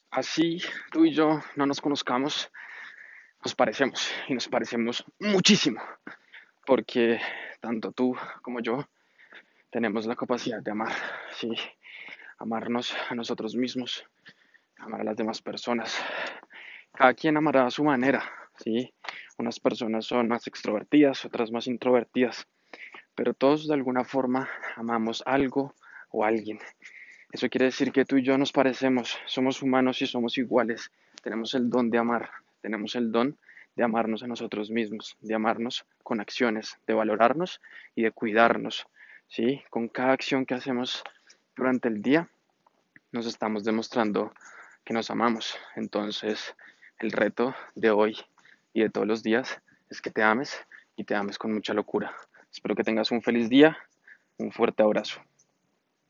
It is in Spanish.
Así tú y yo no nos conozcamos, nos parecemos y nos parecemos muchísimo, porque tanto tú como yo tenemos la capacidad de amar, sí, amarnos a nosotros mismos, amar a las demás personas. Cada quien amará a su manera, sí. Unas personas son más extrovertidas, otras más introvertidas, pero todos de alguna forma amamos algo o alguien. Eso quiere decir que tú y yo nos parecemos, somos humanos y somos iguales. Tenemos el don de amar, tenemos el don de amarnos a nosotros mismos, de amarnos con acciones, de valorarnos y de cuidarnos. ¿Sí? Con cada acción que hacemos durante el día, nos estamos demostrando que nos amamos. Entonces, el reto de hoy y de todos los días es que te ames y te ames con mucha locura. Espero que tengas un feliz día, un fuerte abrazo.